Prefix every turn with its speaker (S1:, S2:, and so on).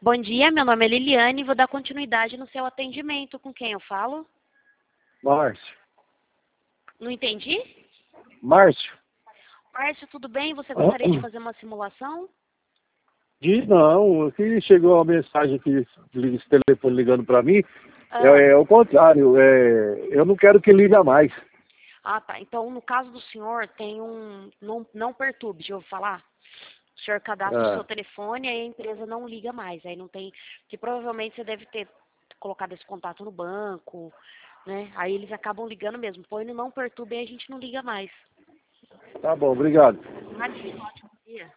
S1: Bom dia, meu nome é Liliane e vou dar continuidade no seu atendimento. Com quem eu falo?
S2: Márcio.
S1: Não entendi?
S2: Márcio?
S1: Márcio, tudo bem? Você gostaria de fazer uma simulação?
S2: Não, aqui chegou uma mensagem aqui, esse telefone ligando para mim.
S1: Ah,
S2: É o contrário, eu não quero que liga mais.
S1: tá. Então, no caso do senhor, tem não perturbe, já ouviu falar? O senhor cadastra o seu
S2: Ah,
S1: telefone e aí a empresa não liga mais. Aí não tem... Que provavelmente você deve ter colocado esse contato no banco, né? Aí eles acabam ligando mesmo. Põe no não perturbe e a gente não liga mais.
S2: tá bom, obrigado.
S1: Imagina, ótimo dia.